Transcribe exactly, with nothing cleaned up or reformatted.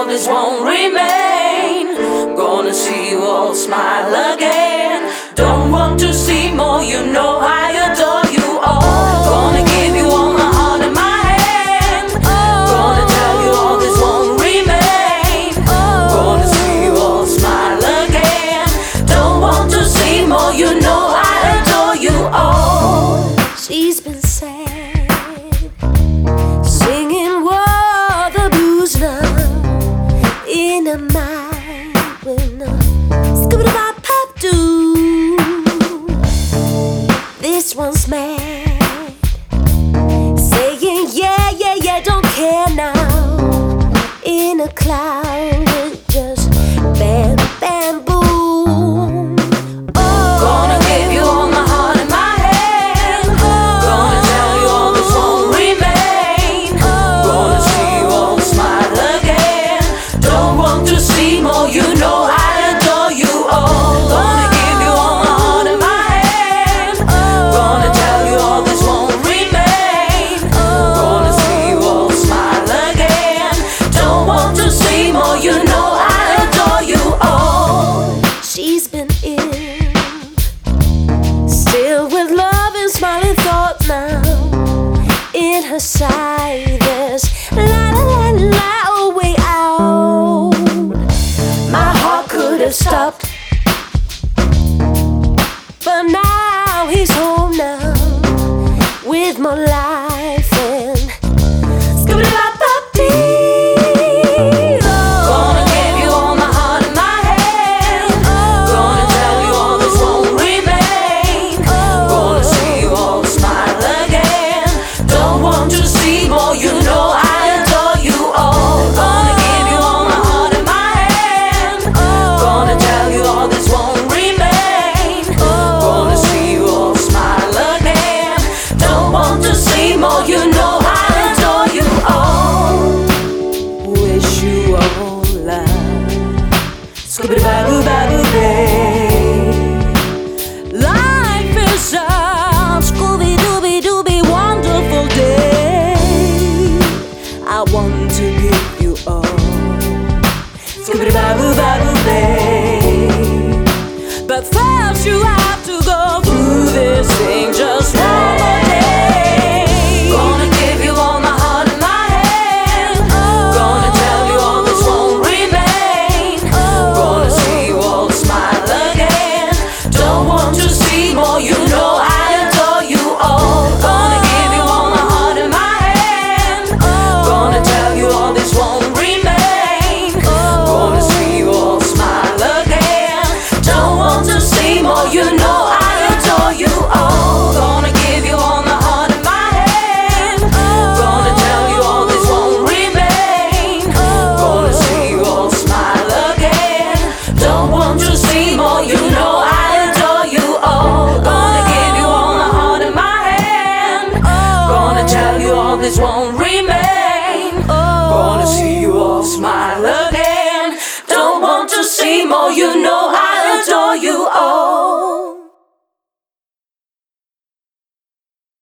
this won't remain. Gonna see you all smile again. Don't want to see more, you know I adore you all. Gonna give you all my heart and my hand. Gonna tell you all this won't remain. Gonna see you all smile again. Don't want to see more, you know I adore you all. She's been sad, singing war the blues now in her mind when a scooby pop do. This one's mad, saying yeah, yeah, yeah, don't care now. In a cloud with just bam, bam, boom. Gonna give you all my heart and my hand. Gonna tell you all this won't remain. Gonna see you all smile again. Don't want to see more, you know I adore you all. Gonna give you all my heart and my hand. Gonna tell you all this won't remain. Gonna see you all smile again. Don't want to see more, you know I adore you all. She's been in, still with love and smiling thoughts now. In her sight there's la la la la a way out. My heart could have stopped, but now he's home now with more life and scooby-doo-bop-bop-dee. Gonna give you all my heart and my hand. Gonna tell you all this won't remain. Gonna see you all smile again. Don't want to see more, you know I adore you all. Gonna give you all my heart and my hand. Gonna tell you all this won't remain. Gonna see you all smile again. Don't want to see more, you know I adore you all. Wish you all life. Scooby-Doo-Boo-Boo-Boo-Boo. Life is a Scooby-Dooby-Dooby wonderful day. I want to give you all. Scooby-Doo-Boo-Boo-Boo. But first you have to go through this thing just one more day. Gonna give you all my heart and my hand. Gonna tell you all this won't remain. Gonna see you all smile again. Don't want to see more, you know I adore you all. Gonna give you all my heart and my hand. Gonna tell you all this won't remain. Gonna see you all smile again. Don't want to see more, you know I adore you all. Gonna give you all my heart and my hand. Gonna tell you all this won't remain. Gonna see you all smile again. Don't want to see more, you know I adore you all. Gonna give you all my heart and my hand. Gonna tell you all this won't remain. Gonna see you all smile again. Don't want to see more, you know I adore you all.